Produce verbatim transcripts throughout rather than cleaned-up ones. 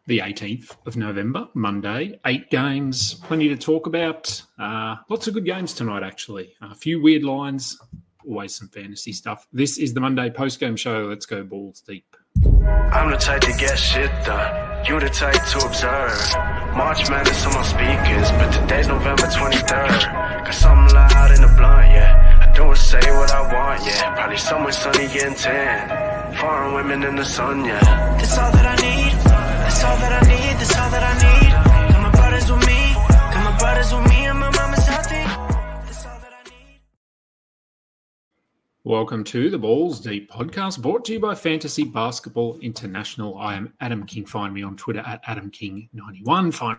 the eighteenth of November, Monday. Eight games, plenty to talk about. Uh, lots of good games tonight, actually. A few weird lines, always some fantasy stuff. This is the Monday post-game show. Let's go balls deep. I'm the type to get shit done. You the type to observe. March Madness on my speakers, but today's November twenty-third. Got something loud in the blunt, yeah. I don't say what I want, yeah. Probably somewhere sunny getting tan. Foreign women in the sun, yeah. That's all that I need. That's all that I need. That's all that I need. Got my brothers with me. Got my brothers with me, and my mama's healthy. That's all that I need. Welcome to the Balls Deep podcast, brought to you by Fantasy Basketball International. I am Adam King. Find me on Twitter at Adam King ninety-one. Find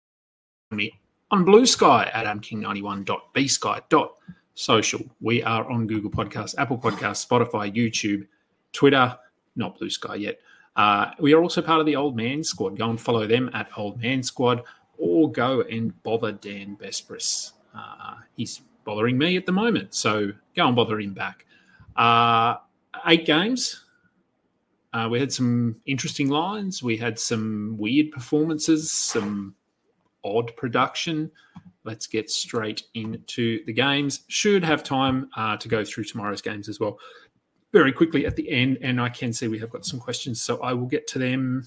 me on Blue Sky at adam king ninety-one dot b sky dot social. We are on Google Podcasts, Apple Podcasts, Spotify, YouTube, Twitter, not Blue Sky yet. Uh, we are also part of the Old Man Squad. Go and follow them at Old Man Squad, or go and bother Dan Bespris. Uh, he's bothering me at the moment, so go and bother him back. Uh, eight games. Uh, we had some interesting lines. We had some weird performances, some odd production. Let's get straight into the games. Should have time uh, to go through tomorrow's games as well very quickly at the end, and I can see we have got some questions, so I will get to them.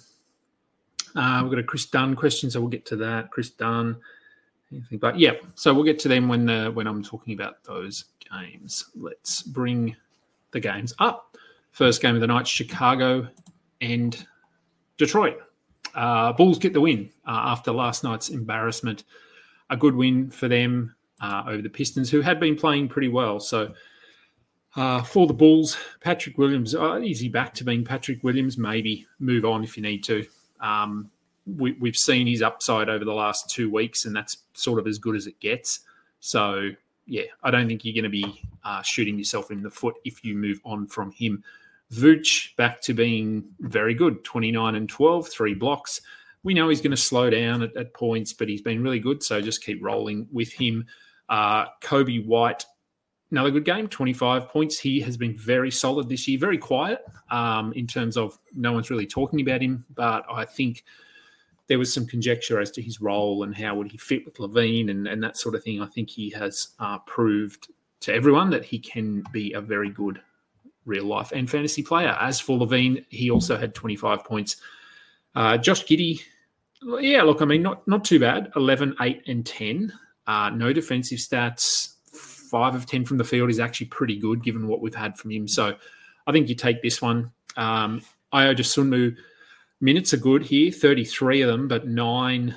Uh, we've got a Chris Dunn question, so we'll get to that. Chris Dunn. Anything, but yeah, so we'll get to them when uh, when I'm talking about those games. Let's bring the games up. First game of the night, Chicago and Detroit. Uh, Bulls get the win uh, after last night's embarrassment. A good win for them uh, over the Pistons, who had been playing pretty well. So uh, for the Bulls, Patrick Williams, uh, is he back to being Patrick Williams? Maybe move on if you need to. Um, we, we've seen his upside over the last two weeks, and that's sort of as good as it gets. So, yeah, I don't think you're going to be uh, shooting yourself in the foot if you move on from him. Vooch back to being very good, twenty-nine and twelve, three blocks. We know he's going to slow down at, at points, but he's been really good, so just keep rolling with him. Uh, Kobe White, another good game, twenty-five points. He has been very solid this year, very quiet um, in terms of no one's really talking about him, but I think there was some conjecture as to his role and how would he fit with Levine and, and that sort of thing. I think he has uh, proved to everyone that he can be a very good real-life and fantasy player. As for Levine, he also had twenty-five points. Uh, Josh Giddey, yeah, look, I mean, not not too bad. eleven, eight, and ten. Uh, no defensive stats. five of ten from the field is actually pretty good given what we've had from him. So I think you take this one. Um, Ayo Dosunmu, minutes are good here, thirty-three of them, but nine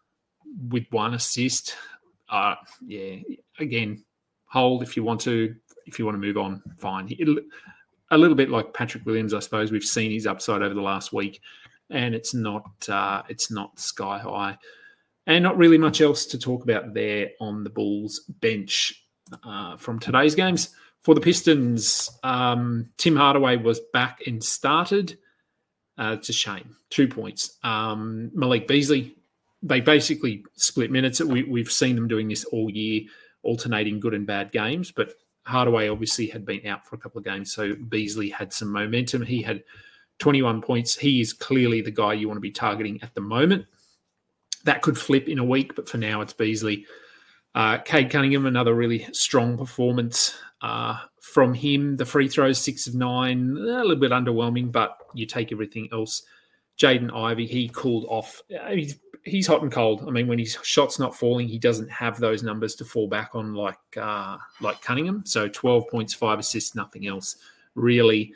with one assist. Uh, yeah, again, hold if you want to. If you want to move on, fine. It'll, a little bit like Patrick Williams, I suppose. We've seen his upside over the last week, and it's not uh, it's not sky high. And not really much else to talk about there on the Bulls bench uh, from today's games. For the Pistons, um, Tim Hardaway was back and started. Uh, it's a shame. Two points. Um, Malik Beasley, they basically split minutes. We, we've seen them doing this all year, alternating good and bad games, but Hardaway obviously had been out for a couple of games, so Beasley had some momentum. He had twenty-one points. He is clearly the guy you want to be targeting at the moment. That could flip in a week, but for now it's Beasley. Uh, Cade Cunningham, another really strong performance uh, from him. The free throws, six of nine, a little bit underwhelming, but you take everything else. Jaden Ivey, he cooled off. He's, he's hot and cold. I mean, when his shot's not falling, he doesn't have those numbers to fall back on like uh, like Cunningham. So twelve points, five assists, nothing else, really.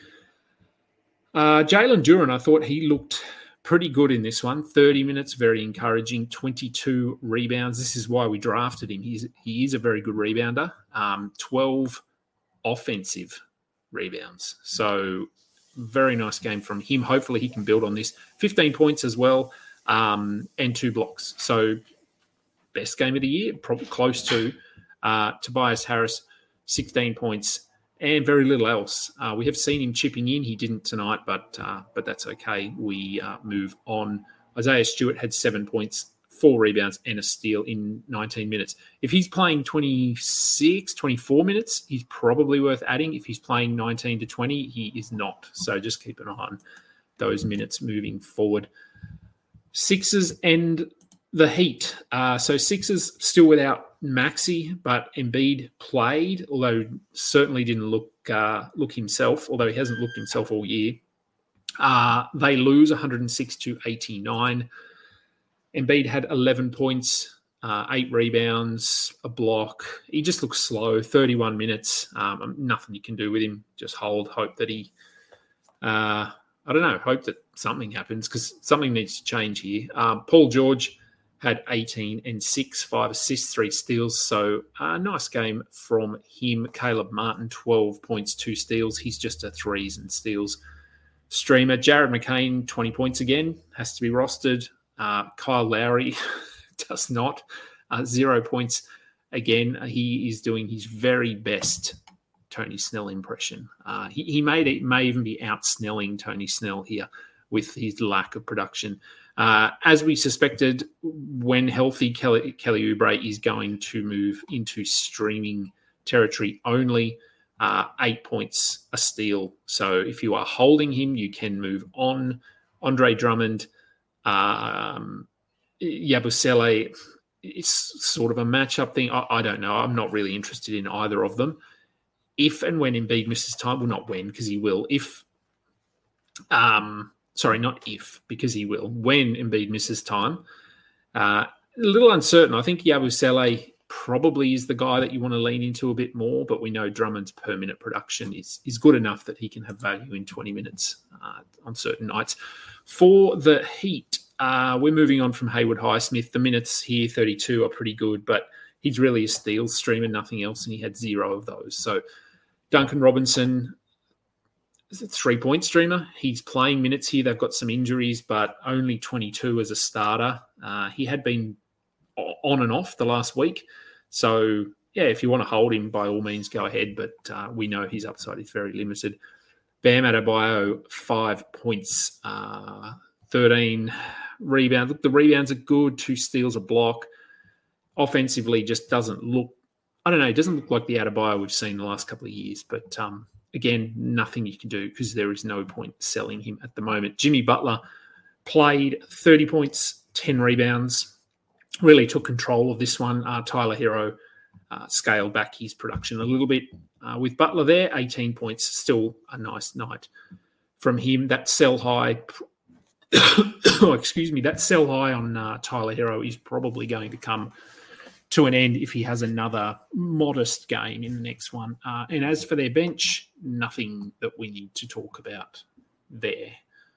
Uh, Jalen Duren, I thought he looked pretty good in this one. thirty minutes, very encouraging. twenty-two rebounds. This is why we drafted him. He's, he is a very good rebounder. Um, twelve offensive rebounds. So very nice game from him. Hopefully he can build on this. fifteen points as well um, and two blocks. So best game of the year, probably close to. Uh, Tobias Harris, sixteen points and very little else. Uh, we have seen him chipping in. He didn't tonight, but uh, but that's okay. We uh, move on. Isaiah Stewart had seven points, four rebounds, and a steal in nineteen minutes. If he's playing twenty-six, twenty-four minutes, he's probably worth adding. If he's playing nineteen to twenty, he is not. So just keep an eye on those minutes moving forward. Sixers and the Heat. Uh, so Sixers still without Maxey, but Embiid played, although certainly didn't look uh, look himself, although he hasn't looked himself all year. Uh, they lose one hundred six to eighty-nine. Embiid had eleven points, uh, eight rebounds, a block. He just looks slow, thirty-one minutes. Um, nothing you can do with him. Just hold, hope that he... Uh, I don't know, hope that something happens because something needs to change here. Um, Paul George had eighteen and six, five assists, three steals. So a uh, nice game from him. Caleb Martin, twelve points, two steals. He's just a threes and steals streamer. Jared McCain, twenty points again, has to be rostered. Uh, Kyle Lowry does not. Uh, zero points again. He is doing his very best Tony Snell impression. Uh, he, he may, may even be out-snelling Tony Snell here with his lack of production. Uh, as we suspected, when healthy, Kelly, Kelly Oubre is going to move into streaming territory only. Uh, eight points, a steal. So if you are holding him, you can move on. Andre Drummond, um, Yabusele, it's sort of a matchup thing. I, I don't know. I'm not really interested in either of them. If and when Embiid misses time, well, not when, because he will. If, um, sorry, not if, because he will. When Embiid misses time, uh, a little uncertain. I think Yabusele probably is the guy that you want to lean into a bit more, but we know Drummond's per minute production is is good enough that he can have value in twenty minutes uh, on certain nights. For the Heat, uh, we're moving on from Hayward Highsmith. The minutes here, thirty-two, are pretty good, but he's really a steal streamer, nothing else, and he had zero of those. So Duncan Robinson is a three-point streamer. He's playing minutes here. They've got some injuries, but only twenty-two as a starter. Uh, he had been on and off the last week. So, yeah, if you want to hold him, by all means, go ahead. But uh, we know his upside is very limited. Bam Adebayo, five points, uh, thirteen rebounds. Look, the rebounds are good. Two steals, a block. Offensively, just doesn't look, I don't know, it doesn't look like the Adebayo we've seen the last couple of years. But, um, again, nothing you can do because there is no point selling him at the moment. Jimmy Butler played thirty points, ten rebounds. Really took control of this one. Uh, Tyler Hero uh, scaled back his production a little bit. Uh, with Butler there, eighteen points, still a nice night from him. That sell high, oh, excuse me, that sell high on uh, Tyler Hero is probably going to come to an end if he has another modest game in the next one. Uh, and as for their bench, nothing that we need to talk about there.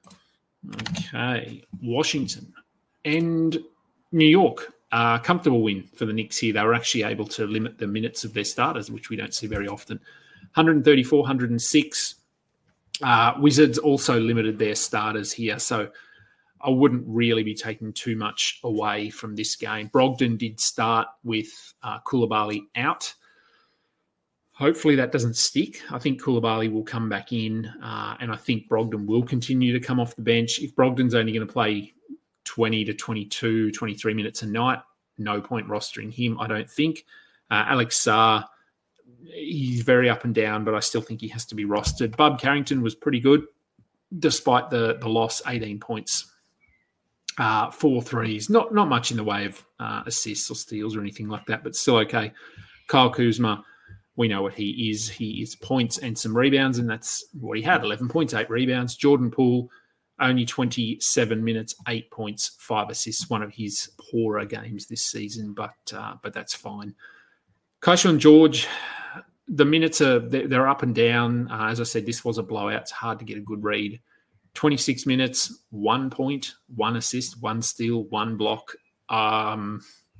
Okay, Washington and New York. Uh, comfortable win for the Knicks here. They were actually able to limit the minutes of their starters, which we don't see very often. one thirty-four, one oh six. Uh, Wizards also limited their starters here, so I wouldn't really be taking too much away from this game. Brogdon did start with uh, Koulibaly out. Hopefully that doesn't stick. I think Koulibaly will come back in, uh, and I think Brogdon will continue to come off the bench. If Brogdon's only going to play twenty to twenty-two, twenty-three minutes a night, no point rostering him, I don't think. Uh, Alex Sarr, he's very up and down, but I still think he has to be rostered. Bub Carrington was pretty good, despite the, the loss, eighteen points, uh, four threes. Not not much in the way of uh, assists or steals or anything like that, but still okay. Kyle Kuzma, we know what he is. He is points and some rebounds, and that's what he had, eleven points, eight rebounds. Jordan Poole, only twenty-seven minutes, eight points, five assists, one of his poorer games this season, but uh, but that's fine. Keyshawn George, the minutes are they're, they're up and down. Uh, as I said, this was a blowout. It's hard to get a good read. twenty-six minutes, one point, one assist, one steal, one block. Um,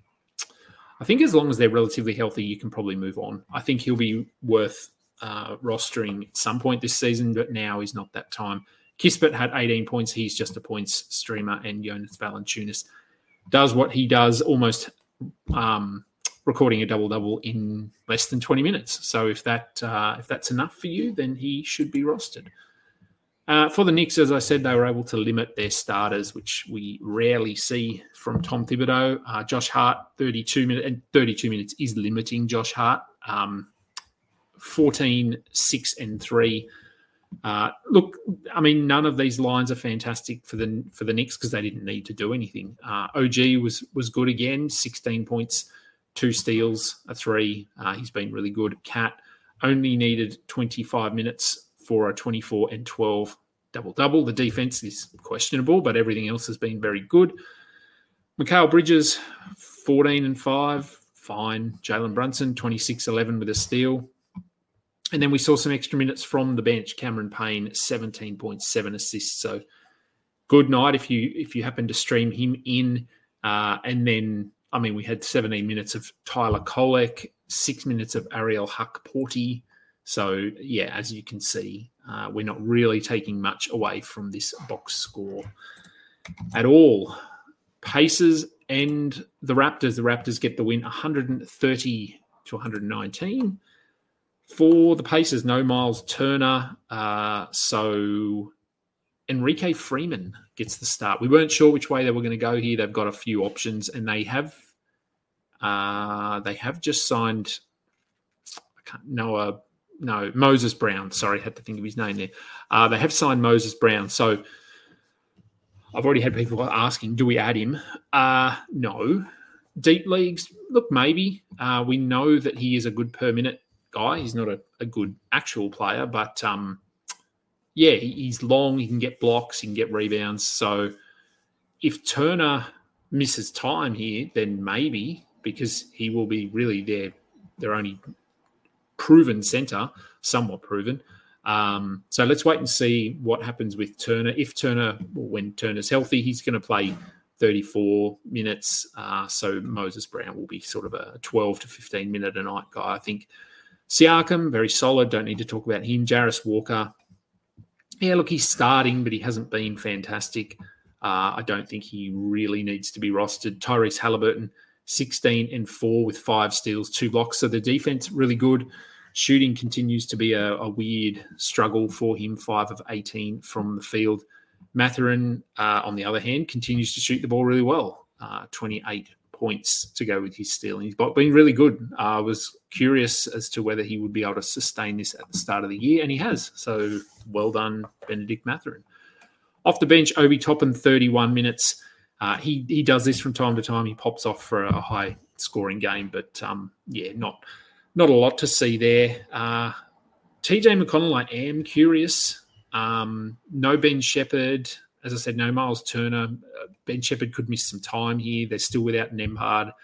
I think as long as they're relatively healthy, you can probably move on. I think he'll be worth uh, rostering at some point this season, but now is not that time. Kispert had eighteen points. He's just a points streamer, and Jonas Valanciunas does what he does, almost um, recording a double-double in less than twenty minutes. So if that uh, if that's enough for you, then he should be rostered. Uh, for the Knicks, as I said, they were able to limit their starters, which we rarely see from Tom Thibodeau. Uh, Josh Hart, thirty-two minutes, and thirty-two minutes is limiting Josh Hart. Um, fourteen, six, and three. Uh, look, I mean, none of these lines are fantastic for the for the Knicks because they didn't need to do anything. Uh, O G was was good again, sixteen points, two steals, a three. Uh, he's been really good. Cat only needed twenty-five minutes for a twenty-four and twelve double-double. The defense is questionable, but everything else has been very good. Mikal Bridges, fourteen and five, fine. Jalen Brunson, twenty-six eleven with a steal. And then we saw some extra minutes from the bench. Cameron Payne, seventeen point seven assists. So good night if you if you happen to stream him in. Uh, and then, I mean, we had seventeen minutes of Tyler Kolek, six minutes of Ariel Huck-Porty. So, yeah, as you can see, uh, we're not really taking much away from this box score at all. Pacers and the Raptors. The Raptors get the win one thirty to one nineteen. For the Pacers, no Miles Turner. Uh, so Enrique Freeman gets the start. We weren't sure which way they were going to go here. They've got a few options, and they have uh, they have just signed I can't, Noah, no, Moses Brown. Sorry, had to think of his name there. Uh, they have signed Moses Brown. So I've already had people asking, do we add him? Uh, no. Deep leagues, look, maybe. Uh, we know that he is a good per minute guy. He's not a, a good actual player, but um, yeah, he, he's long. He can get blocks. He can get rebounds. So if Turner misses time here, then maybe, because he will be really their, their only proven centre, somewhat proven. Um, so let's wait and see what happens with Turner. If Turner, when Turner's healthy, he's going to play thirty-four minutes. Uh, so Moses Brown will be sort of a twelve to fifteen minute a night guy, I think. Siakam, very solid. Don't need to talk about him. Jarris Walker. Yeah, look, he's starting, but he hasn't been fantastic. Uh, I don't think he really needs to be rostered. Tyrese Halliburton, sixteen and four with five steals, two blocks. So the defense, really good. Shooting continues to be a, a weird struggle for him, five of eighteen from the field. Mathurin, uh, on the other hand, continues to shoot the ball really well. Uh, twenty-eight points to go with his stealing. He's been really good. I uh, was curious as to whether he would be able to sustain this at the start of the year, and he has. So well done, Benedict Mathurin. Off the bench, Obi Toppin, thirty-one minutes. Uh, he he does this from time to time. He pops off for a high-scoring game, but um, yeah, not not a lot to see there. Uh, T J McConnell, I am curious. Um, no Ben Shepherd. As I said, no Miles Turner. Uh, Ben Shepherd could miss some time here. They're still without Nembhard.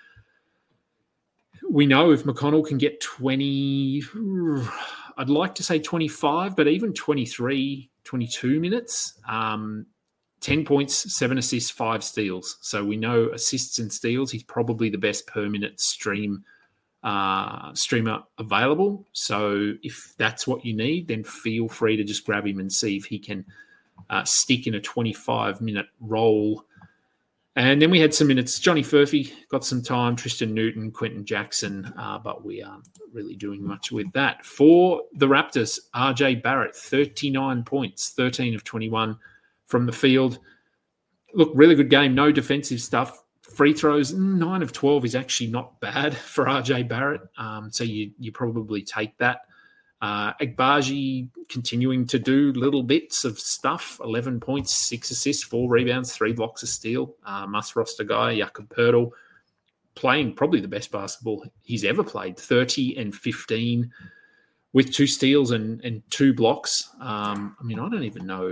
We know if McConnell can get twenty, I'd like to say twenty-five, but even twenty-three, twenty-two minutes, um, ten points, seven assists, five steals. So we know assists and steals, he's probably the best per minute stream uh, streamer available. So if that's what you need, then feel free to just grab him and see if he can Uh, stick in a twenty-five minute role. And then we had some minutes. Johnny Furphy got some time, Tristan Newton, Quentin Jackson, uh, but we aren't really doing much with that. For the Raptors, R J Barrett, thirty-nine points, thirteen of twenty-one from the field. Look, really good game, no defensive stuff. Free throws, nine of twelve is actually not bad for R J Barrett, um, so you, you probably take that. Uh, Agbaji continuing to do little bits of stuff, eleven points, six assists, four rebounds, three blocks of steal. Uh, must roster guy, Jakob Poeltl, playing probably the best basketball he's ever played, thirty and fifteen with two steals and, and two blocks. Um, I mean, I don't even know.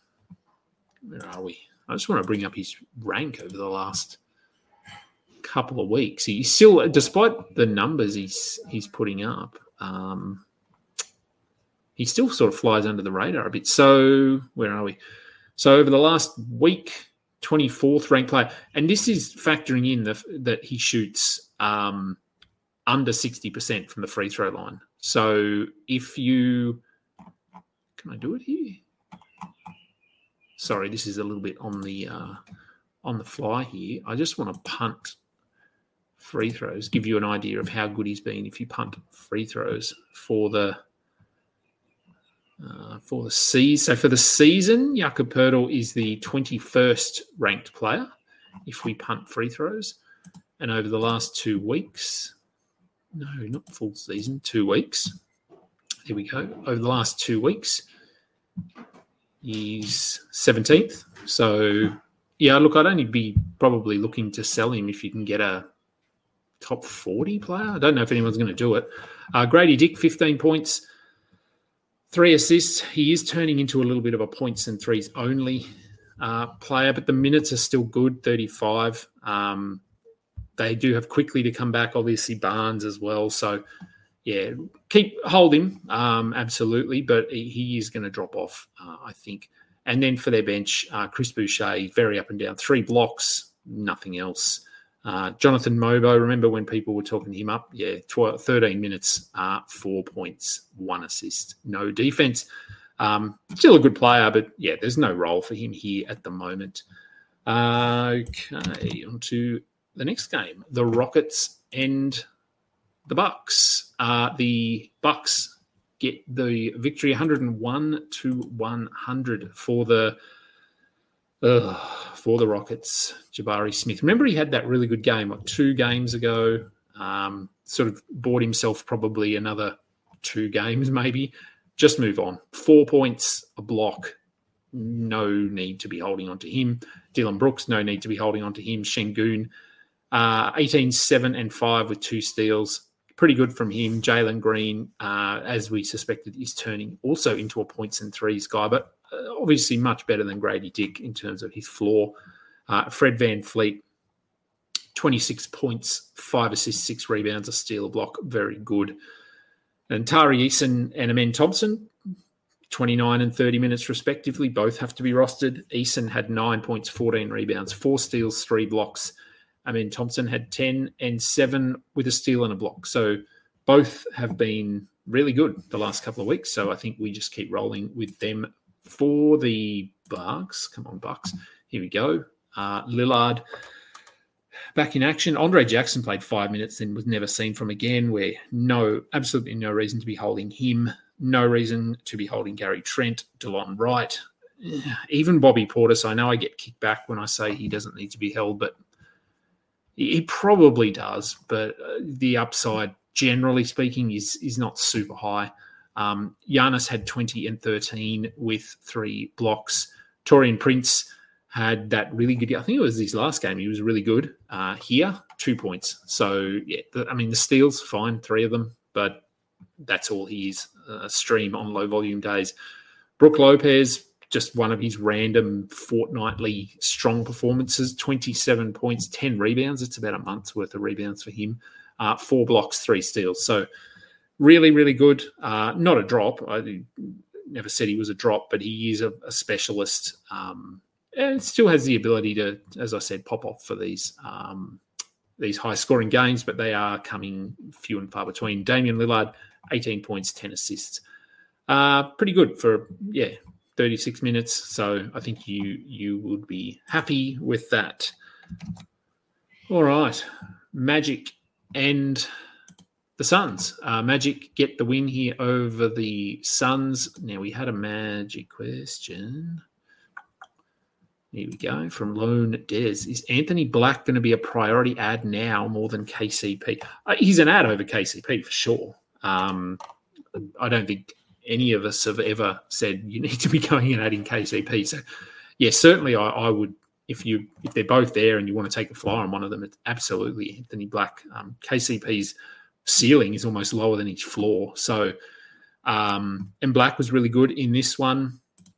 Where are we? I just want to bring up his rank over the last couple of weeks. He's still, despite the numbers he's he's putting up, um, he still sort of flies under the radar a bit. So where are we? So over the last week, twenty-fourth ranked player. And this is factoring in the, that he shoots um, under sixty percent from the free throw line. So if you... Can I do it here? Sorry, this is a little bit on the uh, on the fly here. I just want to punt free throws, give you an idea of how good he's been if you punt free throws for the... Uh, for the season. So for the season, Jakob Poeltl is the twenty-first ranked player if we punt free throws. And over the last two weeks, no, not full season, two weeks. Here we go. Over the last two weeks, He's seventeenth. So, yeah, look, I'd only be probably looking to sell him if you can get a top forty player. I don't know if anyone's going to do it. Uh, Grady Dick, fifteen points, three assists. He is turning into a little bit of a points and threes only uh, player, but the minutes are still good, thirty-five. Um, they do have quickly to come back, obviously Barnes as well. So, yeah, keep hold him, um, absolutely, but he, he is going to drop off, uh, I think. And then for their bench, uh, Chris Boucher, very up and down, three blocks, nothing else. Uh, Jonathan Mobo, remember when people were talking him up? Yeah, twelve, thirteen minutes, uh, four points, one assist, no defense. Um, still a good player, but yeah, there's no role for him here at the moment. Uh, okay, on to the next game. The Rockets and the Bucks. Uh, the Bucks get the victory one hundred one to one hundred for the uh, for the Rockets. Jabari Smith. Remember he had that really good game like two games ago. Um, sort of bought himself probably another two games maybe. Just move on. Four points, a block. No need to be holding on to him. Dylan Brooks, no need to be holding on to him. Şengün, uh, eighteen, seven, and five with two steals. Pretty good from him. Jalen Green, uh, as we suspected, is turning also into a points and threes guy, but uh, obviously much better than Grady Dick in terms of his floor. Uh, Fred VanVleet, twenty-six points, five assists, six rebounds, a steal, a block. Very good. And Tari Eason and Amen Thompson, twenty-nine and thirty minutes respectively, both have to be rostered. Eason had nine points, fourteen rebounds, four steals, three blocks. Amen Thompson had ten and seven with a steal and a block. So both have been really good the last couple of weeks. So I think we just keep rolling with them. For the Bucks, come on Bucks, here we go. Uh, Lillard back in action. Andre Jackson played five minutes and was never seen from again, where no, absolutely no reason to be holding him. No reason to be holding Gary Trent, DeLon Wright, even Bobby Portis. I know I get kicked back when I say he doesn't need to be held, but he probably does. But the upside, generally speaking, is is not super high. Um, Giannis had twenty and thirteen with three blocks. Taurean Prince had that really good, I think it was his last game, he was really good. Uh, here, two points. So, yeah, the, I mean, the steals, fine, three of them, but that's all he is, a stream on low-volume days. Brook Lopez, just one of his random fortnightly strong performances, twenty-seven points, ten rebounds. It's about a month's worth of rebounds for him. Uh, four blocks, three steals. So, really, really good. Uh, not a drop. I never said he was a drop, but he is a, a specialist. Um, and still has the ability to, as I said, pop off for these um, these high-scoring games, but they are coming few and far between. Damian Lillard, eighteen points, ten assists. Uh, pretty good for, yeah, thirty-six minutes. So I think you you would be happy with that. All right. Magic and the Suns. Uh, Magic get the win here over the Suns. Now, we had a Magic question. Here we go. From Lone Des. Is Anthony Black going to be a priority ad now more than K C P? Uh, he's an ad over K C P for sure. Um, I don't think any of us have ever said you need to be going and adding K C P. So, yeah, certainly I, I would, if you if they're both there and you want to take a flyer on one of them, it's absolutely Anthony Black. Um, K C P's ceiling is almost lower than his floor. So, um, and Black was really good in this one.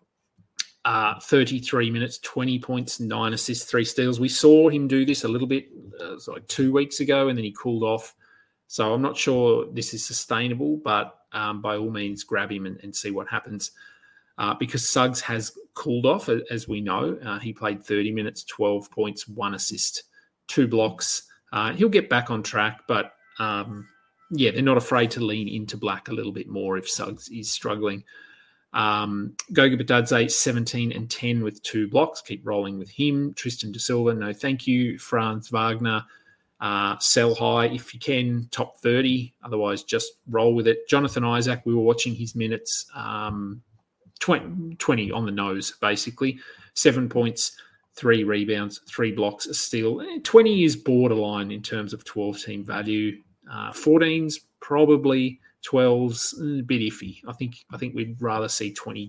Uh, thirty-three minutes, twenty points, nine assists, three steals. We saw him do this a little bit, uh, it was like two weeks ago, and then he cooled off. So I'm not sure this is sustainable, but um, by all means, grab him and, and see what happens. Uh, because Suggs has cooled off, as we know. Uh, he played thirty minutes, twelve points, one assist, two blocks. Uh, he'll get back on track, but um, yeah, they're not afraid to lean into Black a little bit more if Suggs is struggling. Um, Goga Bitadze, seventeen and ten with two blocks. Keep rolling with him. Tristan Da Silva, no thank you. Franz Wagner, uh, sell high if you can, top thirty. Otherwise, just roll with it. Jonathan Isaac, we were watching his minutes, um, twenty, twenty on the nose, basically. Seven points, three rebounds, three blocks, a steal. twenty is borderline in terms of twelve-team value. Uh, fourteens, probably. twelves, a bit iffy. I think I think we'd rather see twenty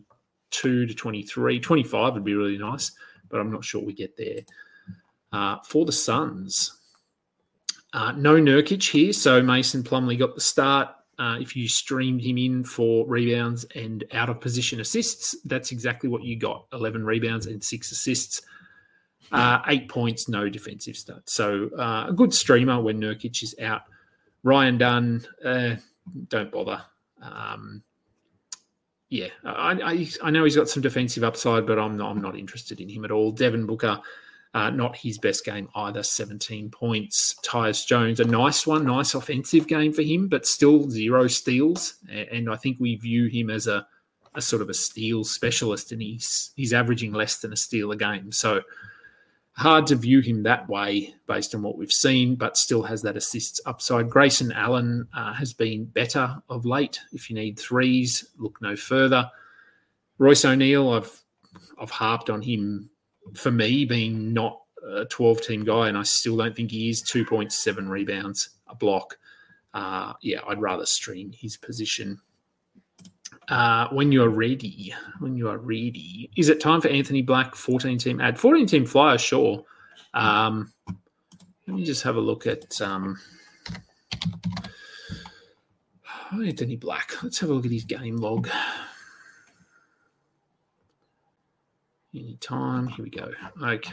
twenty-two to twenty-three. twenty-five would be really nice, but I'm not sure we get there. Uh, for the Suns, uh, no Nurkic here, so Mason Plumlee got the start. Uh, if you streamed him in for rebounds and out-of-position assists, that's exactly what you got, eleven rebounds and six assists. Uh, eight points, no defensive stats. So uh, a good streamer when Nurkic is out. Ryan Dunn, uh, don't bother. Um, yeah, I, I, I know he's got some defensive upside, but I'm not, I'm not interested in him at all. Devin Booker, uh, not his best game either, seventeen points. Tyus Jones, a nice one, nice offensive game for him, but still zero steals. And I think we view him as a, a sort of a steal specialist, and he's he's averaging less than a steal a game. So hard to view him that way based on what we've seen, but still has that assists upside. Grayson Allen uh, has been better of late. If you need threes, look no further. Royce O'Neal, I've I've harped on him for me being not a twelve-team guy, and I still don't think he is. two point seven rebounds, a block. Uh, yeah, I'd rather stream his position. Uh, when you're ready, when you are ready, is it time for Anthony Black, fourteen-team ad? fourteen-team flyer, sure. Um, let me just have a look at um, Anthony Black. Let's have a look at his game log. Anytime. Here we go. Okay.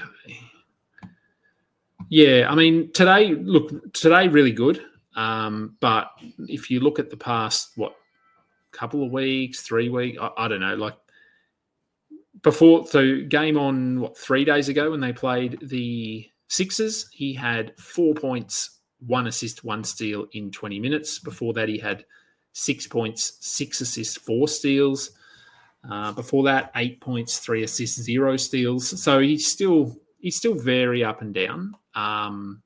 Yeah, I mean, today, look, today really good. Um, but if you look at the past, what, couple of weeks, three weeks, I, I don't know, like before, so game on, what, three days ago when they played the Sixers, he had four points, one assist, one steal in twenty minutes. Before that, he had six points, six assists, four steals. Uh, before that, eight points, three assists, zero steals. So he's still he's still very up and down. Um,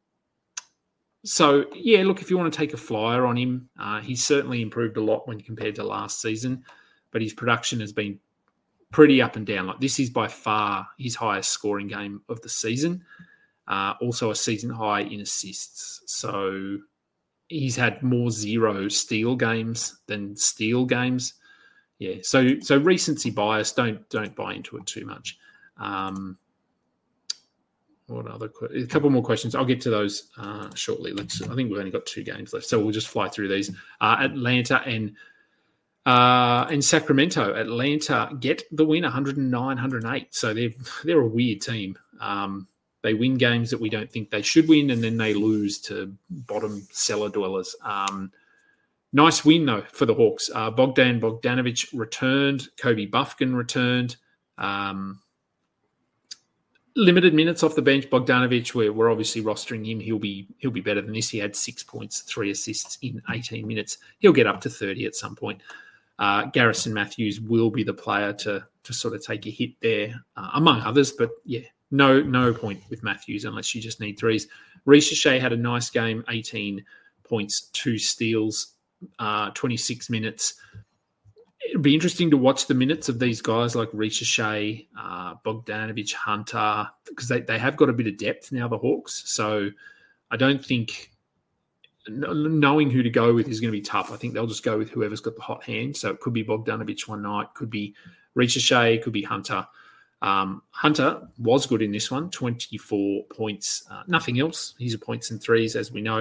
so, yeah, look, if you want to take a flyer on him, uh, he's certainly improved a lot when compared to last season, but his production has been pretty up and down. Like, this is by far his highest scoring game of the season. Uh, also a season high in assists. So he's had more zero steal games than steal games. Yeah, so so recency bias, don't don't buy into it too much. Um, what other que- a couple more questions? I'll get to those uh, shortly. Let's. I think we've only got two games left, so we'll just fly through these. Uh, Atlanta and uh, and Sacramento. Atlanta get the win, one oh nine, one oh eight. So they're they're a weird team. Um, they win games that we don't think they should win, and then they lose to bottom cellar dwellers. Um, Nice win, though, for the Hawks. Uh, Bogdan Bogdanovic returned. Kobe Buffkin returned. Um, limited minutes off the bench. Bogdanovic, we're, we're obviously rostering him. He'll be he'll be better than this. He had six points, three assists in eighteen minutes. He'll get up to thirty at some point. Uh, Garrison Matthews will be the player to to sort of take a hit there, uh, among others. But, yeah, no, no point with Matthews unless you just need threes. Risa Shea had a nice game, eighteen points, two steals. Uh, twenty-six minutes. It'll be interesting to watch the minutes of these guys like Risa Shea, uh, Bogdanovic, Hunter, because they, they have got a bit of depth now, the Hawks. So I don't think knowing who to go with is going to be tough. I think they'll just go with whoever's got the hot hand. So it could be Bogdanovic one night, could be Risa Shea, could be Hunter. Um, Hunter was good in this one, twenty-four points, uh, nothing else. He's a points and threes, as we know.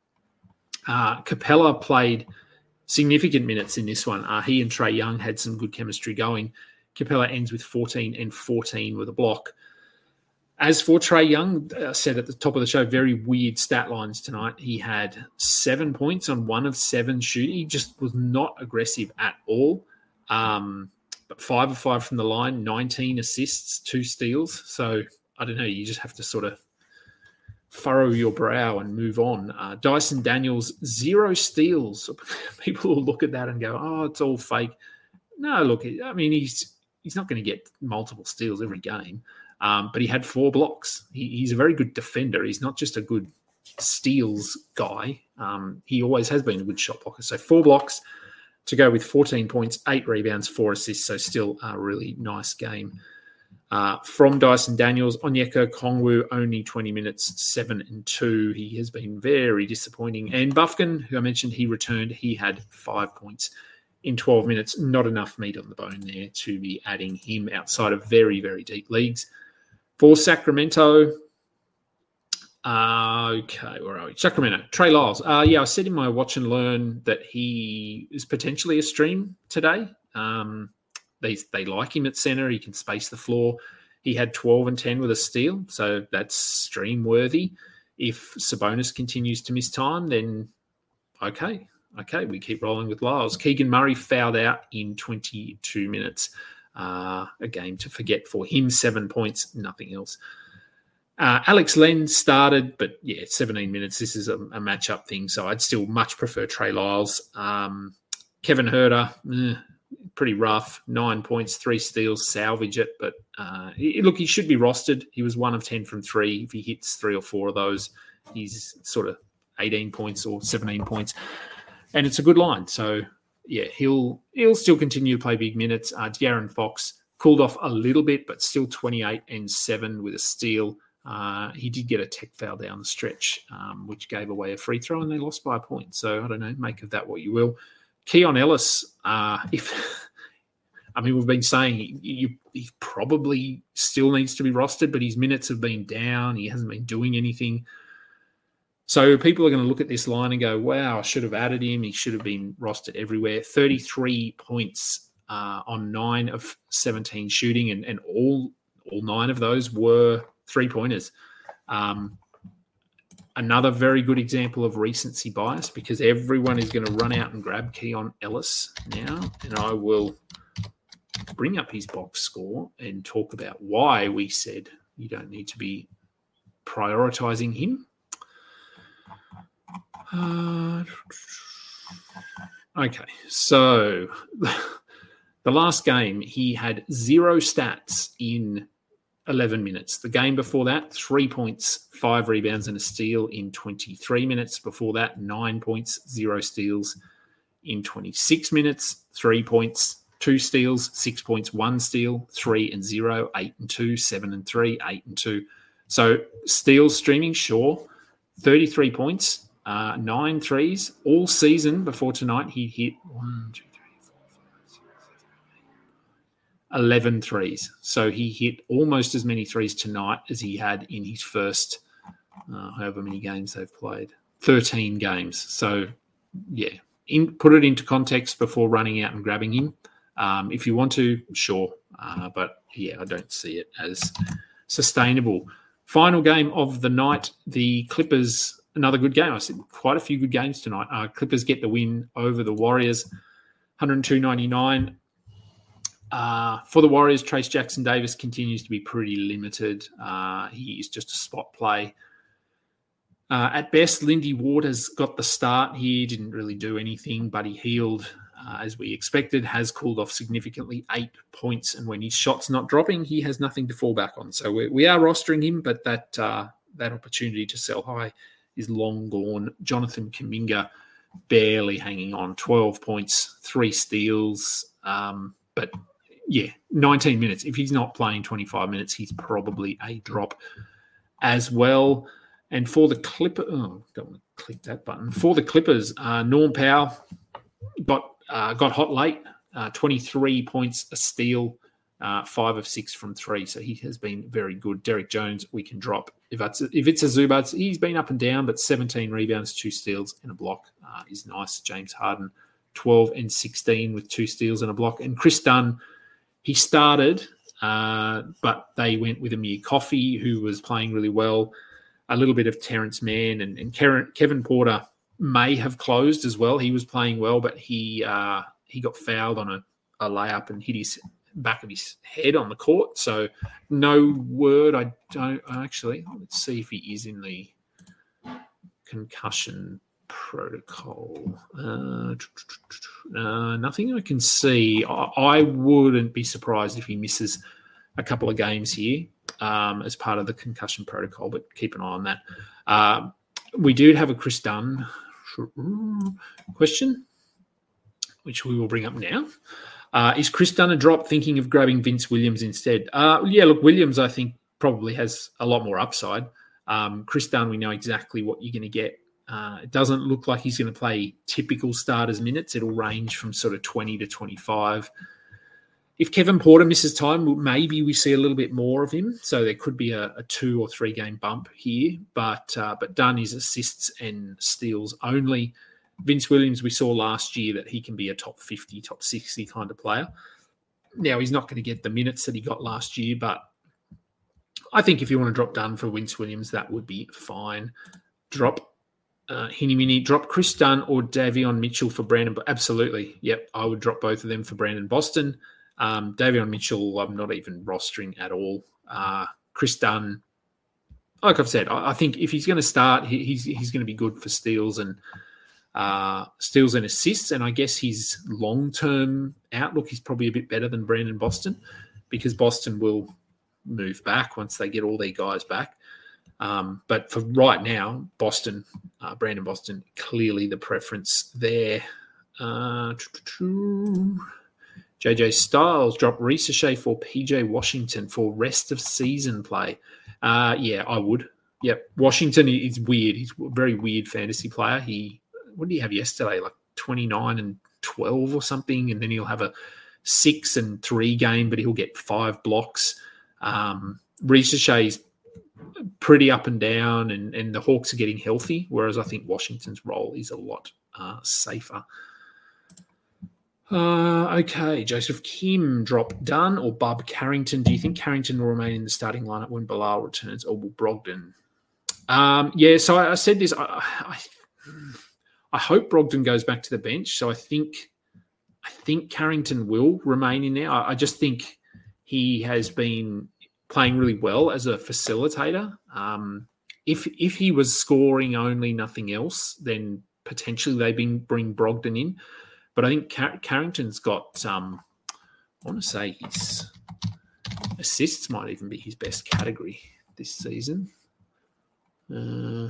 Uh, Capella played significant minutes in this one. Uh, he and Trae Young had some good chemistry going. Capella ends with fourteen and fourteen with a block. As for Trae Young, uh, said at the top of the show, very weird stat lines tonight. He had seven points on one of seven shooting. He just was not aggressive at all. Um, but five of five from the line, nineteen assists, two steals. So, I don't know, you just have to sort of furrow your brow and move on. Uh, Dyson Daniels, zero steals. People will look at that and go, oh, it's all fake. No, look, I mean, he's he's not going to get multiple steals every game, um, but he had four blocks. He, he's a very good defender. He's not just a good steals guy. Um, he always has been a good shot blocker. So four blocks to go with fourteen points, eight rebounds, four assists. So still a really nice game. Uh, from Dyson Daniels, Onyeka Okongwu, only twenty minutes, seven and two. He has been very disappointing. And Buffkin, who I mentioned, he returned. He had five points in twelve minutes. Not enough meat on the bone there to be adding him outside of very, very deep leagues. For Sacramento, uh, okay, where are we? Sacramento, Trey Lyles. Uh, yeah, I said in my watch and learn that he is potentially a stream today. Um, they they like him at center. He can space the floor. He had twelve and ten with a steal, so that's stream worthy. If Sabonis continues to miss time, then okay, okay, we keep rolling with Lyles. Keegan Murray fouled out in twenty-two minutes. Uh, a game to forget for him, seven points, nothing else. Uh, Alex Len started, but yeah, seventeen minutes. This is a, a matchup thing, so I'd still much prefer Trey Lyles. Um, Kevin Huerter, eh, pretty rough, nine points, three steals, salvage it. But uh, he, look, he should be rostered. He was one of ten from three. If he hits three or four of those, he's sort of eighteen points or seventeen points. And it's a good line. So, yeah, he'll he'll still continue to play big minutes. Uh, De'Aaron Fox cooled off a little bit, but still twenty-eight and seven with a steal. Uh, he did get a tech foul down the stretch, um, which gave away a free throw, and they lost by a point. So, I don't know, make of that what you will. Keon Ellis, uh, if I mean, we've been saying he, he, he probably still needs to be rostered, but his minutes have been down. He hasn't been doing anything. So people are going to look at this line and go, wow, I should have added him. He should have been rostered everywhere. thirty-three points uh, on nine of seventeen shooting, and, and all all nine of those were three-pointers. Um, another very good example of recency bias, because everyone is going to run out and grab Keon Ellis now, and I will bring up his box score and talk about why we said you don't need to be prioritizing him. Uh, okay, so the last game, he had zero stats in eleven minutes. The game before that, three points, five rebounds and a steal in twenty-three minutes. Before that, nine points, zero steals in twenty-six minutes, three points, two steals, six points, one steal, three and zero, eight and two, seven and three, eight and two. So steals streaming, sure, thirty-three points. Uh, nine threes all season before tonight. He hit one, two, three, four, five, six, seven, eight, eleven threes. So he hit almost as many threes tonight as he had in his first, uh, however many games they've played, thirteen games. So, yeah, in, put it into context before running out and grabbing him. Um, if you want to, sure. Uh, but, yeah, I don't see it as sustainable. Final game of the night, the Clippers. Another good game. I said quite a few good games tonight. Uh, Clippers get the win over the Warriors, one oh two ninety-nine. Uh, for the Warriors, Trace Jackson-Davis continues to be pretty limited. Uh, he is just a spot play. Uh, at best, Lindy Ward has got the start here. Didn't really do anything, but he healed uh, as we expected. Has cooled off significantly, eight points. And when his shot's not dropping, he has nothing to fall back on. So we, we are rostering him, but that uh, that opportunity to sell high is long gone. Jonathan Kuminga barely hanging on, twelve points, three steals. Um, but, yeah, nineteen minutes. If he's not playing twenty-five minutes, he's probably a drop as well. And for the Clippers, oh, don't want to click that button. For the Clippers, uh, Norm Powell got, uh, got hot late, uh, twenty-three points, a steal, uh, five of six from three. So he has been very good. Derek Jones, we can drop. If it's, if it's a Zubats, he's been up and down, but seventeen rebounds, two steals and a block uh, is nice. James Harden, twelve and sixteen with two steals and a block. And Chris Dunn, he started, uh, but they went with Amir Coffey, who was playing really well. A little bit of Terrence Mann and, and Kevin Porter may have closed as well. He was playing well, but he uh, he got fouled on a, a layup and hit his back of his head on the court. So no word. I don't actually. Let's see if he is in the concussion protocol. Uh, uh, nothing I can see. I, I wouldn't be surprised if he misses a couple of games here um, as part of the concussion protocol, but keep an eye on that. Uh, we do have a Chris Dunn question, which we will bring up now. Uh, is Chris Dunn a drop, thinking of grabbing Vince Williams instead? Uh, yeah, look, Williams, I think, probably has a lot more upside. Um, Chris Dunn, we know exactly what you're going to get Uh, it doesn't look like he's going to play typical starters minutes. It'll range from sort of twenty to twenty-five. If Kevin Porter misses time, maybe we see a little bit more of him. So there could be a, a two or three game bump here. But uh, but Dunn is assists and steals only. Vince Williams, we saw last year that he can be a top fifty, top sixty kind of player. Now, he's not going to get the minutes that he got last year, but I think if you want to drop Dunn for Vince Williams, that would be fine. Drop uh, Hinnie-Minnie, drop Chris Dunn or Davion Mitchell for Brandon. Absolutely. Yep, I would drop both of them for Brandon Boston. Um, Davion Mitchell, I'm not even rostering at all. Uh, Chris Dunn, like I've said, I, I think if he's going to start, he, he's he's going to be good for steals and uh, steals and assists. And I guess his long-term outlook is probably a bit better than Brandon Boston because Boston will move back once they get all their guys back. Um, but for right now, Boston, uh, Brandon Boston, clearly the preference there. Uh, J J Styles dropped Ricochet for P J Washington for rest of season play. Uh, yeah, I would. Yep. Washington is weird. He's a very weird fantasy player. He, what did he have yesterday? Like twenty-nine and twelve or something. And then he'll have a six and three game, but he'll get five blocks. Um, Ricochet's pretty up and down and, and the Hawks are getting healthy. Whereas I think Washington's role is a lot uh, safer. Uh, okay, Joseph Kim dropped Dunn or Bub Carrington. Do you think Carrington will remain in the starting lineup when Bilal returns, or will Brogdon? Um, yeah, so I, I said this. I, I, I hope Brogdon goes back to the bench. So I think, I think Carrington will remain in there. I, I just think he has been playing really well as a facilitator. Um, if if he was scoring only, nothing else, then potentially they bring bring Brogdon in. But I think Car- Carrington's got, um, I want to say his assists might even be his best category this season. Uh,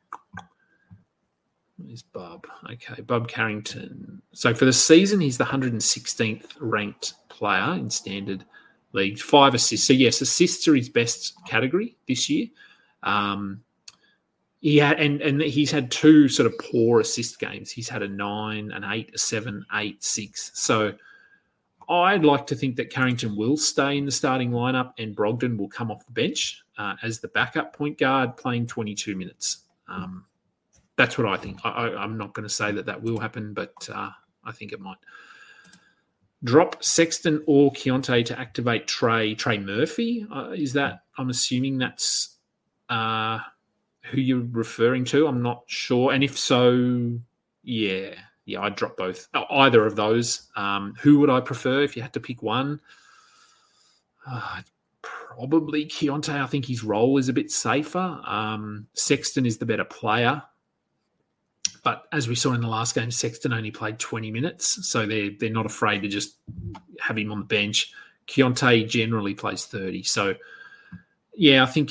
where's Bub? Okay, Bub Carrington. So for the season, he's the one hundred sixteenth ranked player in standard league. Five assists. So yes, assists are his best category this year. Um, He had, and, and he's had two sort of poor assist games. He's had a nine, an eight, a seven, eight, six. So I'd like to think that Carrington will stay in the starting lineup and Brogdon will come off the bench uh, as the backup point guard playing twenty-two minutes. Um, that's what I think. I, I, I'm not going to say that that will happen, but uh, I think it might. Drop Sexton or Keontae to activate Trey. Trey Murphy? Uh, is that, I'm assuming that's... Uh, who you're referring to, I'm not sure. And if so, yeah, yeah, I'd drop both. Either of those. Um, who would I prefer if you had to pick one? Uh, probably Keontae. I think his role is a bit safer. Um, Sexton is the better player. But as we saw in the last game, Sexton only played twenty minutes, so they're, they're not afraid to just have him on the bench. Keontae generally plays thirty. So, yeah, I think...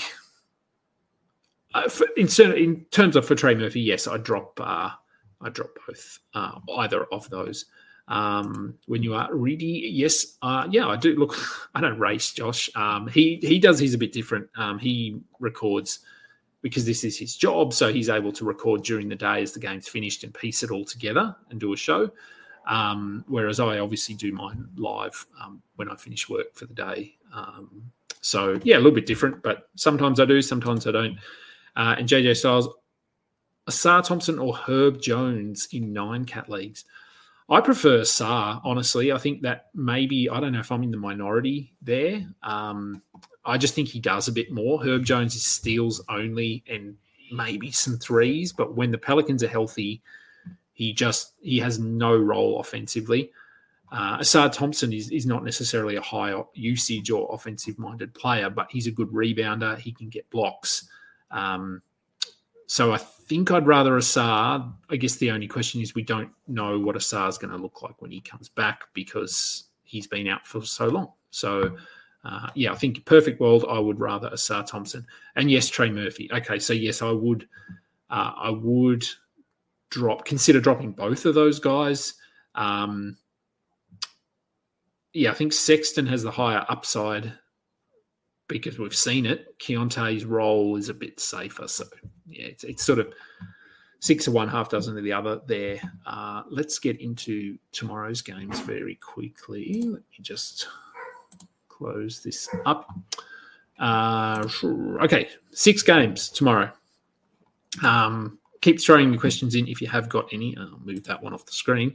Uh, for, in, in terms of for Trey Murphy, yes, I drop. Uh, I drop both, uh, either of those. Um, when you are ready, yes, uh, yeah, I do. Look, I don't race Josh. Um, he he does his a bit different. Um, he records because this is his job, so he's able to record during the day as the game's finished and piece it all together and do a show. Um, whereas I obviously do mine live um, when I finish work for the day. Um, so yeah, a little bit different, but sometimes I do, sometimes I don't. Uh, and J J Styles, Asar Thompson or Herb Jones in nine cat leagues. I prefer Asar, honestly. I think that maybe, I don't know if I'm in the minority there. Um, I just think he does a bit more. Herb Jones is steals only and maybe some threes, but when the Pelicans are healthy, he just, he has no role offensively. Uh, Asar Thompson is, is not necessarily a high usage or offensive-minded player, but he's a good rebounder. He can get blocks. Um, so I think I'd rather Asar. I guess the only question is we don't know what Asar is going to look like when he comes back because he's been out for so long. So, uh, yeah, I think perfect world, I would rather Asar Thompson. And yes, Trey Murphy. Okay, so yes, I would uh, I would drop, consider dropping both of those guys. Um, yeah, I think Sexton has the higher upside because we've seen it. Keontae's role is a bit safer. So, yeah, it's, it's sort of Six of one, half dozen of the other there. Uh, let's get into tomorrow's games very quickly. Let me just close this up. Uh, okay, six games tomorrow. Um, keep throwing your questions in if you have got any. I'll move that one off the screen.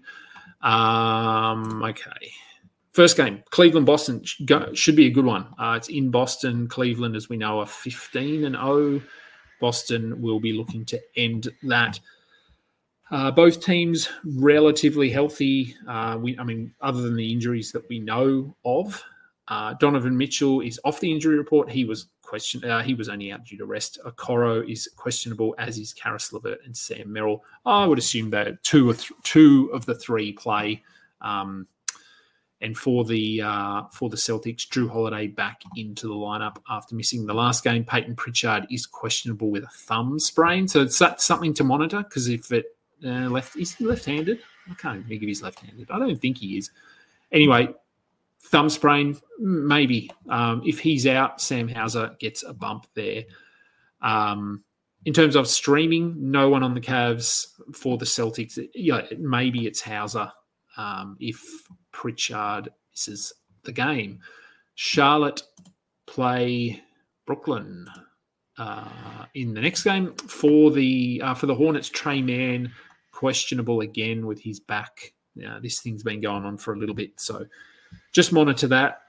Um, okay. First game, Cleveland-Boston should be a good one. Uh, it's in Boston. Cleveland, as we know, are fifteen and oh. Boston will be looking to end that. Uh, both teams relatively healthy. Uh, we, I mean, other than the injuries that we know of. Uh, Donovan Mitchell is off the injury report. He was question. Uh, he was only out due to rest. Okoro is questionable, as is Karis LeVert and Sam Merrill. I would assume that two or th- two of the three play. Um, and for the uh, for the Celtics, Drew Holiday back into the lineup after missing the last game. Peyton Pritchard is questionable with a thumb sprain, so it's that's something to monitor. Because if it uh, left, is he left-handed? I can't think if he's left-handed. I don't think he is. Anyway. Thumb sprain, maybe. Um, if he's out, Sam Hauser gets a bump there. Um, in terms of streaming, no one on the Cavs for the Celtics. Yeah, maybe it's Hauser um, if Pritchard misses the game. Charlotte play Brooklyn uh, in the next game. For the uh, for the Hornets, Trey Mann, questionable again with his back. Yeah, this thing's been going on for a little bit, so... Just monitor that.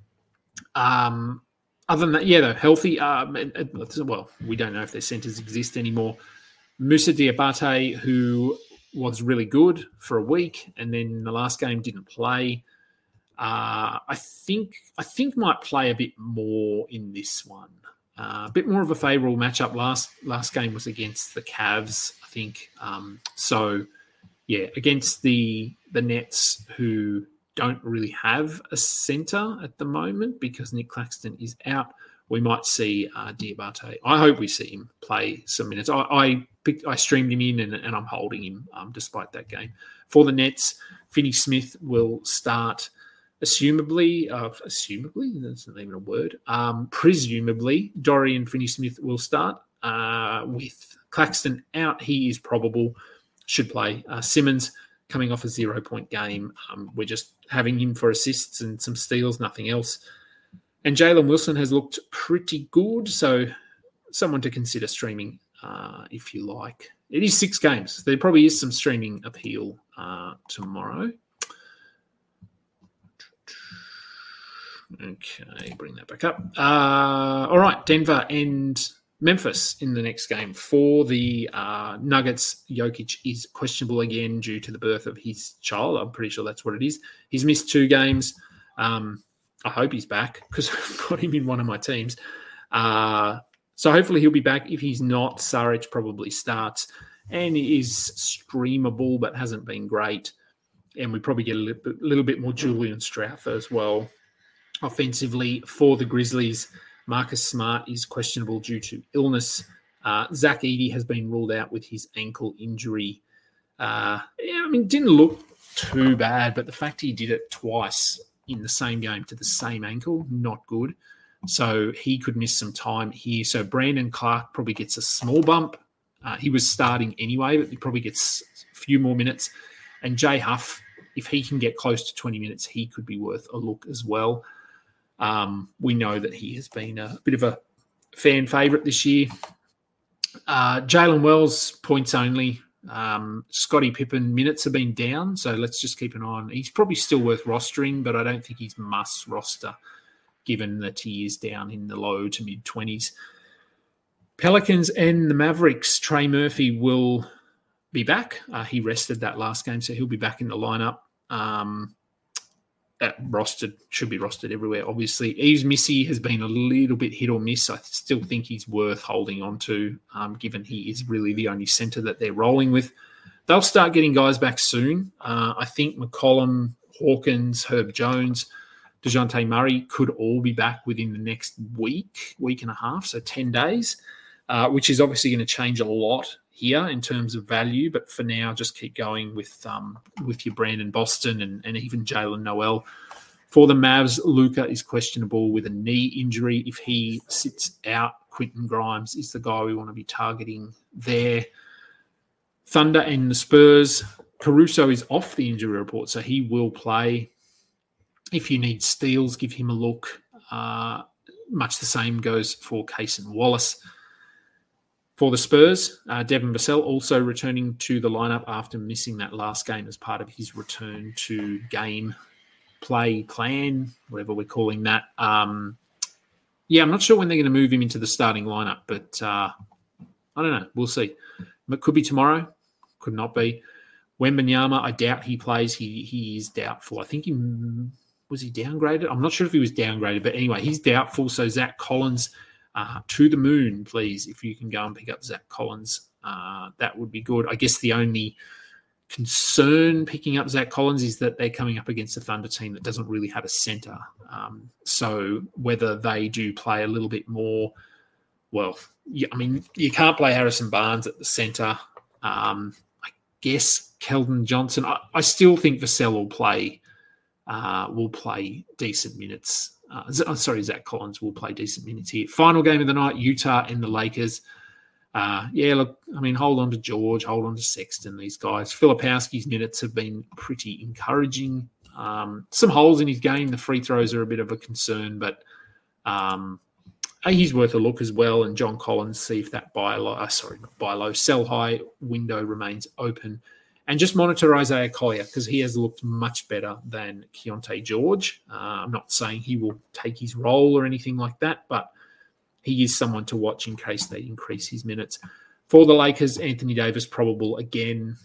Um, other than that, yeah, though, healthy. Um, it, it, well, we don't know if their centres exist anymore. Moussa Diabate, who was really good for a week and then the last game didn't play. Uh, I think I think might play a bit more in this one. Uh, a bit more of a favourable matchup. Last last game was against the Cavs, I think. Um, so, yeah, against the the Nets, who... don't really have a centre at the moment because Nick Claxton is out. We might see uh, Diabate. I hope we see him play some minutes. I I, picked, I streamed him in and, and I'm holding him um, despite that game. For the Nets, Finney-Smith will start, assumably, uh, assumably, that's not even a word, um, presumably, Dorian Finney-Smith will start uh, with Claxton out. He is probable, should play. Uh, Simmons, coming off a zero-point game. Um, we're just having him for assists and some steals, nothing else. And Jalen Wilson has looked pretty good, so someone to consider streaming uh, if you like. It is six games. There probably is some streaming appeal uh, tomorrow. Okay, bring that back up. Uh, all right, Denver and Memphis in the next game. For the uh, Nuggets, Jokic is questionable again due to the birth of his child. I'm pretty sure that's what it is. He's missed two games. Um, I hope he's back because I've got him in one of my teams. Uh, so hopefully he'll be back. If he's not, Saric probably starts and is streamable but hasn't been great. And we probably get a little bit, little bit more Julian Strouth as well. Offensively, for the Grizzlies, Marcus Smart is questionable due to illness. Uh, Zach Edey has been ruled out with his ankle injury. Uh, yeah, I mean, didn't look too bad, but the fact he did it twice in the same game to the same ankle, not good. So he could miss some time here. So Brandon Clark probably gets a small bump. Uh, he was starting anyway, but he probably gets a few more minutes. And Jay Huff, if he can get close to twenty minutes, he could be worth a look as well. Um, we know that he has been a bit of a fan favourite this year. Uh, Jalen Wells, points only. Um, Scottie Pippen, minutes have been down, so let's just keep an eye on. He's probably still worth rostering, but I don't think he's must roster, given that he is down in the low to mid-twenties. Pelicans and the Mavericks, Trey Murphy will be back. Uh, he rested that last game, so he'll be back in the lineup. Um, That rostered should be rostered everywhere. Obviously, Yves Missy has been a little bit hit or miss. I still think he's worth holding on to, um, given he is really the only centre that they're rolling with. They'll start getting guys back soon. Uh, I think McCollum, Hawkins, Herb Jones, DeJounte Murray could all be back within the next week, week and a half, so ten days, uh, which is obviously going to change a lot here in terms of value, but for now, just keep going with um, with your Brandon Boston and, and even Jalen Noel. For the Mavs, Luka is questionable with a knee injury. If he sits out, Quentin Grimes is the guy we want to be targeting there. Thunder and the Spurs. Caruso is off the injury report, so he will play. If you need steals, give him a look. Uh, much the same goes for Cason Wallace. For the Spurs, uh, Devin Vassell also returning to the lineup after missing that last game as part of his return to game play plan, whatever we're calling that. Um, yeah, I'm not sure when they're going to move him into the starting lineup, but uh, I don't know. We'll see. It could be tomorrow. Could not be. Wembanyama, I doubt he plays. He he is doubtful. I think he was he downgraded? I'm not sure if he was downgraded, but anyway, he's doubtful. So Zach Collins, uh, to the moon, please. If you can go and pick up Zach Collins, uh, that would be good. I guess the only concern picking up Zach Collins is that they're coming up against a Thunder team that doesn't really have a centre. Um, so whether they do play a little bit more, well, yeah, I mean, you can't play Harrison Barnes at the centre. Um, I guess Keldon Johnson. I, I still think Vassell will play. Uh, will play decent minutes. Uh, sorry, Zach Collins will play decent minutes here. Final game of the night: Utah and the Lakers. Uh, yeah, look, I mean, hold on to George, hold on to Sexton. These guys. Filipowski's minutes have been pretty encouraging. Um, some holes in his game. The free throws are a bit of a concern, but um, he's worth a look as well. And John Collins, see if that buy low, uh, sorry, not buy low, sell high window remains open. And just monitor Isaiah Collier because he has looked much better than Keontae George. Uh, I'm not saying he will take his role or anything like that, but he is someone to watch in case they increase his minutes. For the Lakers, Anthony Davis probable again.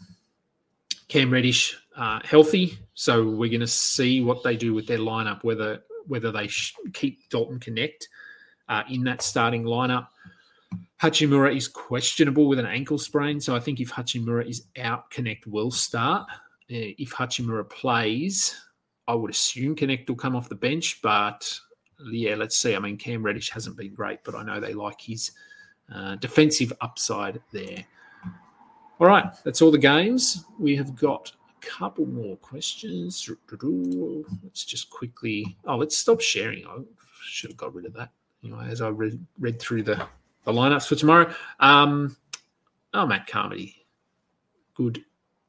Cam Reddish uh, healthy, so we're going to see what they do with their lineup, whether whether they sh- keep Dalton Connect uh, in that starting lineup. Hachimura is questionable with an ankle sprain, so I think if Hachimura is out, Connect will start. Uh, if Hachimura plays, I would assume Connect will come off the bench, but yeah, let's see. I mean, Cam Reddish hasn't been great, but I know they like his uh, defensive upside there. All right, that's all the games. We have got a couple more questions. Let's just quickly... Oh, let's stop sharing. I should have got rid of that. Anyway, as I read, read through the, the lineups for tomorrow. Um, oh, Matt Carmody. Good.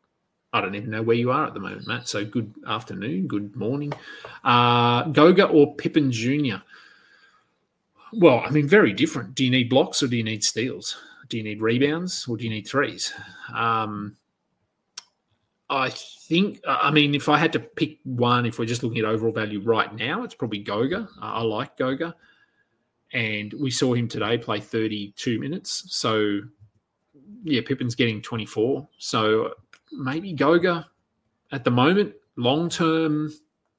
I don't even know where you are at the moment, Matt. So good afternoon, good morning. Uh, Goga or Pippen Junior? Well, I mean, very different. Do you need blocks or do you need steals? Do you need rebounds or do you need threes? Um, I think, I mean, if I had to pick one, if we're just looking at overall value right now, it's probably Goga. Uh, I like Goga. And we saw him today play thirty-two minutes. So, yeah, Pippen's getting twenty-four. So maybe Goga at the moment, long-term,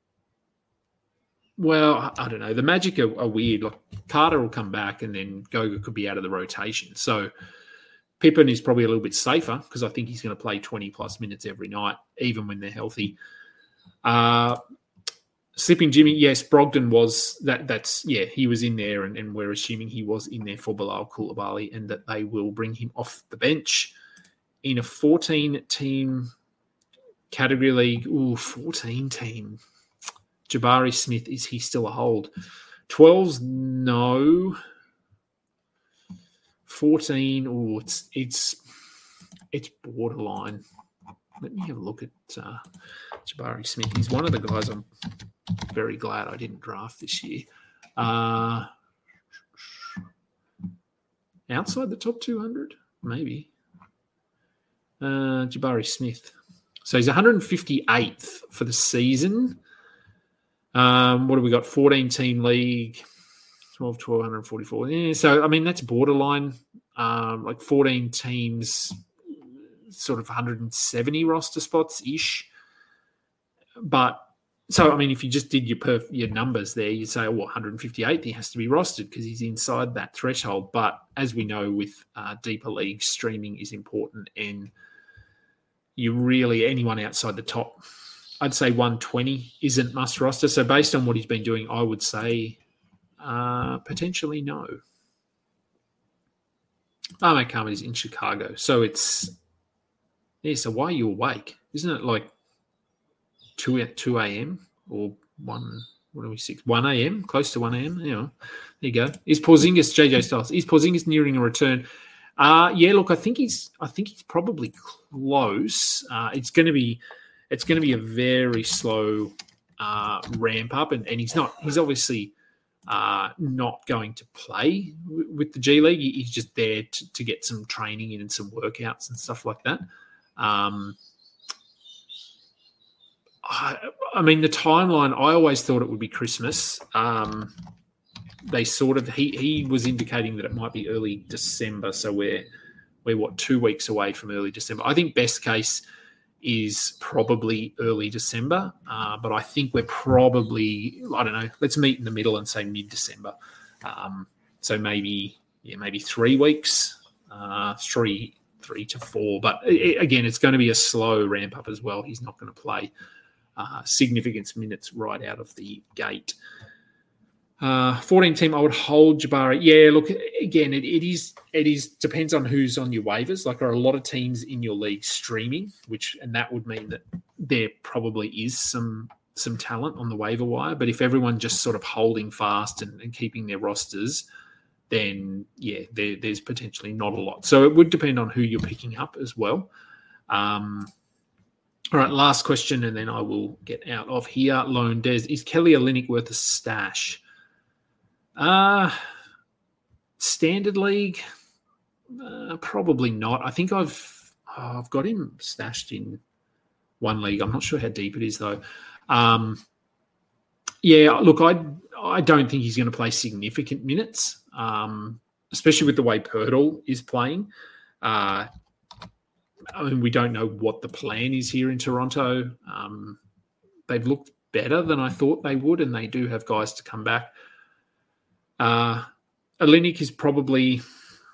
well, I don't know. The Magic are, are weird. Like Carter will come back and then Goga could be out of the rotation. So Pippen is probably a little bit safer because I think he's going to play twenty-plus minutes every night, even when they're healthy. Uh, Sleeping Jimmy, yes, Brogdon was, that. that's, yeah, he was in there and, and we're assuming he was in there for Bilal Coulibaly and that they will bring him off the bench. In a fourteen-team category league, ooh, fourteen-team. Jabari Smith, is he still a hold? twelves, no. fourteen, ooh, it's it's it's borderline. Let me have a look at uh, Jabari Smith. He's one of the guys I'm very glad I didn't draft this year. Uh, outside the top two hundred, maybe. Uh, Jabari Smith. So he's one hundred fifty-eighth for the season. Um, what have we got? fourteen-team league, twelve, twelve, one forty-four. Yeah, so, I mean, that's borderline. Um, like fourteen teams, sort of one hundred seventy roster spots-ish. But, so, I mean, if you just did your perf- your numbers there, you'd say, oh, well, one hundred fifty-eighth, he has to be rostered because he's inside that threshold. But as we know with uh, deeper leagues, streaming is important and you really, anyone outside the top, I'd say one twenty isn't must roster. So based on what he's been doing, I would say uh, potentially no. Oh, my Carmedy's in Chicago. So it's, yeah, so why are you awake? Isn't it like two a.m. or one, what are we, six, one a.m., close to one a.m.? You know, there you go. Is Porzingis, J J Styles, is Porzingis nearing a return? Uh, yeah, look, I think he's I think he's probably close. Uh, it's going to be it's going to be a very slow uh, ramp up, and, and he's not he's obviously uh, not going to play w- with the G League. He's just there to, to get some training in and some workouts and stuff like that. Um, I, I mean, the timeline, I always thought it would be Christmas. Um, they sort of, he he was indicating that it might be early December. So we're, we're what, two weeks away from early December. I think best case is probably early December. Uh, but I think we're probably, I don't know, let's meet in the middle and say mid-December. Um, so maybe, yeah, maybe three weeks, uh, three, three to four. But it, again, it's going to be a slow ramp up as well. He's not going to play Uh, significant minutes right out of the gate. Uh, fourteen team, I would hold Jabari. Yeah, look, again, it, it is it is depends on who's on your waivers. Like, there are a lot of teams in your league streaming, which and that would mean that there probably is some some talent on the waiver wire. But if everyone just sort of holding fast and, and keeping their rosters, then yeah, there, there's potentially not a lot. So it would depend on who you're picking up as well. Um, All right, last question, and then I will get out of here. Lone Des, is Kelly Olynyk worth a stash? Uh, standard league, uh, probably not. I think I've oh, I've got him stashed in one league. I'm not sure how deep it is though. Um, yeah, look, I I don't think he's going to play significant minutes, um, especially with the way Poeltl is playing. Uh, I mean, we don't know what the plan is here in Toronto. Um, they've looked better than I thought they would, and they do have guys to come back. Uh, Olynyk is probably,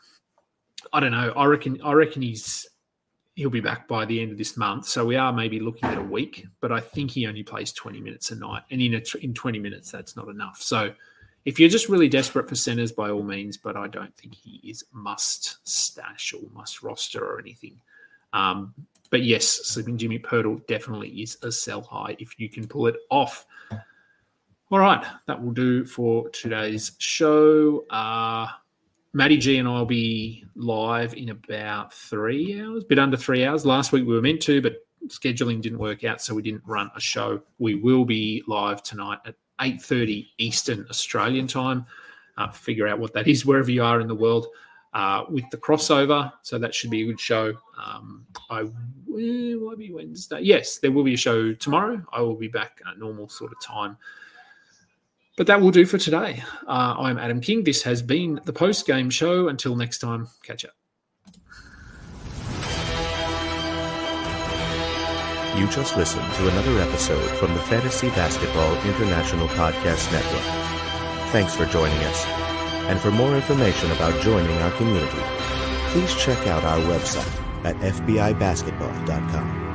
I don't know. I reckon. I reckon he's he'll be back by the end of this month. So we are maybe looking at a week, but I think he only plays twenty minutes a night, and in a, in twenty minutes, that's not enough. So if you're just really desperate for centers, by all means, but I don't think he is must stash or must roster or anything. Um, but yes, Sleeping Jimmy Poeltl definitely is a sell high if you can pull it off. All right, that will do for today's show. Uh, Matty G and I will be live in about three hours, a bit under three hours. Last week we were meant to, but scheduling didn't work out, so we didn't run a show. We will be live tonight at eight thirty Eastern Australian time. Uh, figure out what that is wherever you are in the world. Uh, with the crossover, so that should be a good show. Um, I will be Wednesday. Yes, there will be a show tomorrow. I will be back at normal sort of time. But that will do for today. Uh, I'm Adam King. This has been the post-game show. Until next time, catch up. You just listened to another episode from the Fantasy Basketball International Podcast Network. Thanks for joining us. And for more information about joining our community, please check out our website at f b i basketball dot com.